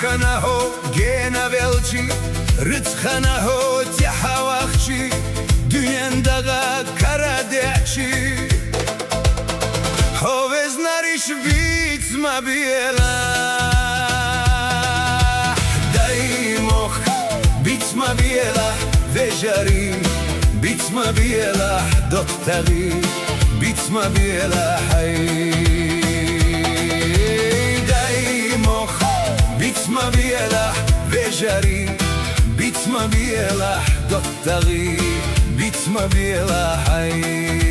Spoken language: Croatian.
خناهو گینا ولچی رت خناهو تحواخشی dünyanda karadeci hovez nariş bitma biela daimoh bitma biela vejari bitma biela dottari bitma biela hay daimoh bitma biela vejari bitma biela dottari bitma biela hay